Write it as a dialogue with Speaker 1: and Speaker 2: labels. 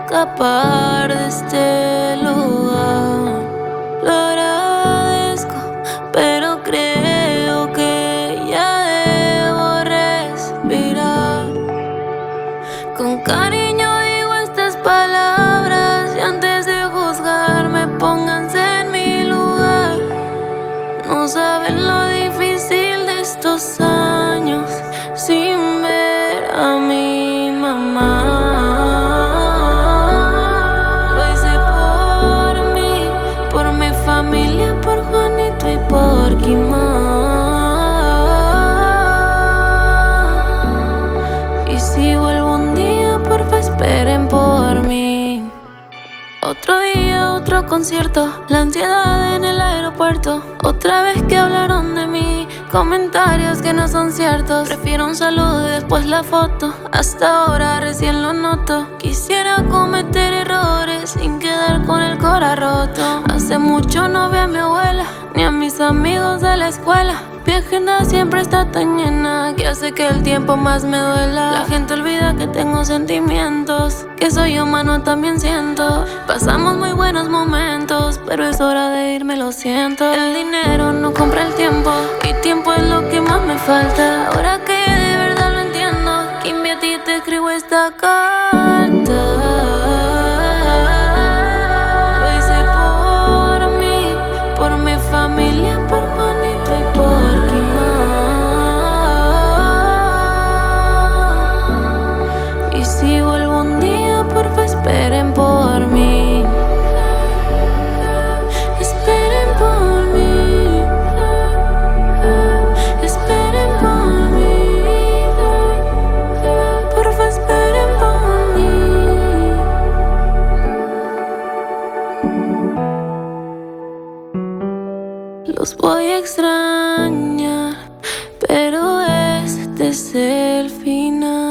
Speaker 1: escapar de este lugar. Lo agradezco, pero creo que ya debo respirar. Con cariño digo estas palabras y antes de juzgarme pónganse en mi lugar. No saben lo difícil de estos años sin ver a mi mamá. Lo hice por mí, por mi familia, por Juanito y por Kimar. Y si vuelvo un día, porfa esperen por mí. Otro día, otro concierto, la ansiedad en el aeropuerto. Otra vez que hablaron de mí, comentarios que no son ciertos. Prefiero un saludo y después la foto. Hasta ahora recién lo noto. Quisiera cometer errores sin quedar con el cora roto. Hace mucho no veo a mi abuela, ni a mis amigos de la escuela. Mi agenda siempre está tan llena que hace que el tiempo más me duela. La gente olvida que tengo sentimientos, que soy humano también siento. Pasamos muy buenos momentos, pero es hora de irme, lo siento. El dinero no compra el tiempo, y tiempo es lo que más me falta. Ahora que de verdad lo entiendo, Kimby, a ti te escribo esta carta. Lo hice por mí, por mi familia, por Juanito y por Kimar. Y si vuelvo un día, porfa esperen por mí. Esperen por mí. Esperen por mí. Porfa esperen por mí. Los voy a extrañar, pero este es el final.